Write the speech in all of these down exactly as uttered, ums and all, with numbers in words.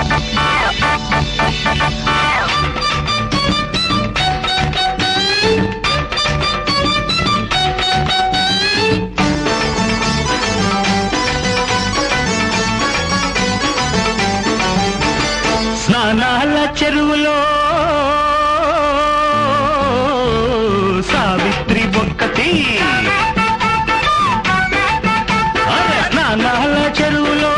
స్నానాల చెరువులో సావిత్రి ఒక్కటి, స్నానాల చెరువులో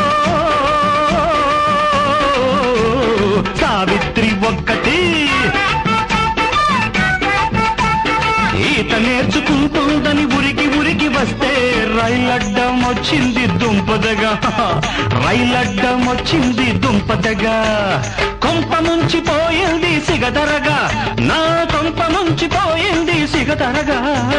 సావిత్రి ఒక్కటి, ఈత నేర్చుకుంటుందని ఉరికి ఉరికి వస్తే రైలడ్డం వచ్చింది దుంపదగా, రైలడ్డం వచ్చింది దుంపదగా, కొంప ముంచి పోయింది సిగదరగా, నా కొంప ముంచి పోయింది సిగదరగా.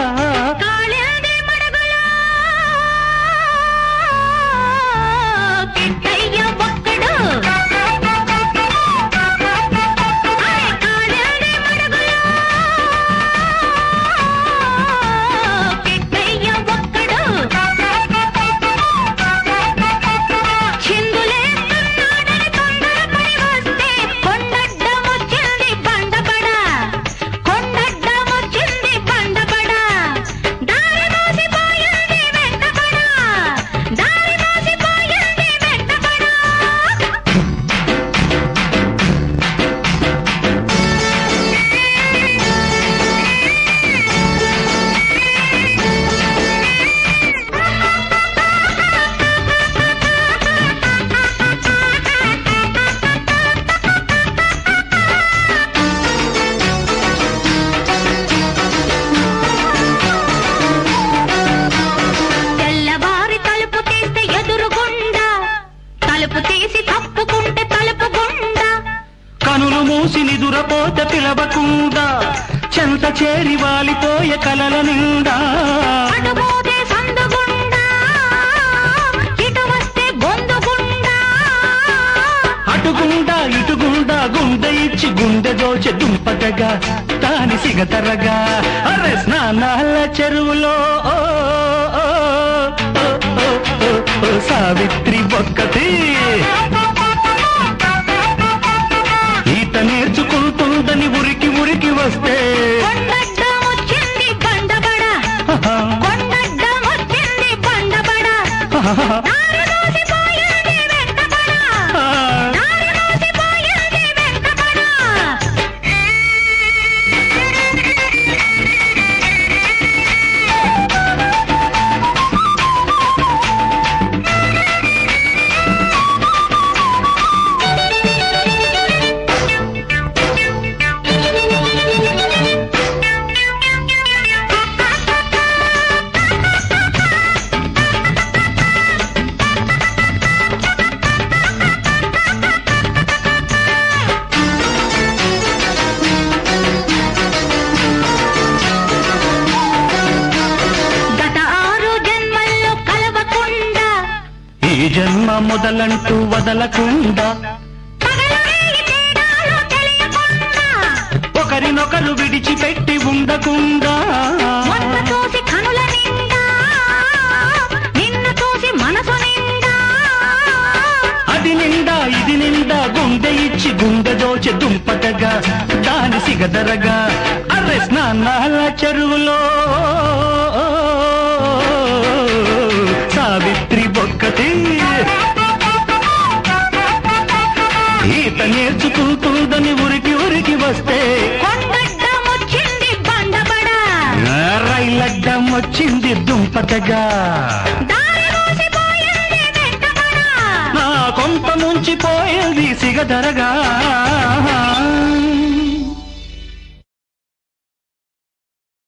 కనులు మూసి నిదురపోతే పిలవకుండా చెంత చేరి వాలిపోయే కలల నిండా, అటుగుండా ఇటుగుండా గుండె ఇచ్చి గుండె దోచె దుంపదగా తాని సిగతరగా. అరే స్నానాల చెరువులో సావిత్రి ఒక్కటి, ఈత నేర్చుకుంటుందని ఉరికి ఉరికి వస్తే వచ్చింది బండబడ, వచ్చింది బండబడ, ఈ జన్మ మొదలంటూ వదలకుండా, ఒకరినొకరు విడిచిపెట్టి ఉండకుండా, అది నిండా ఇది నిండా గుండె ఇచ్చి గుండె దోచె దుంపటగా దాని సిగదరగా. అరే స్నానాల చెరువులో సావిత్రి ఒక్కటి, ఈత నేర్చుకుంటుందని ఉరికి ఉరికి వస్తే వచ్చింది బండబడ, రైలడ్డం వచ్చింది దుంపతగా, నా కొంప ముంచి పోయింది సిగదరగా.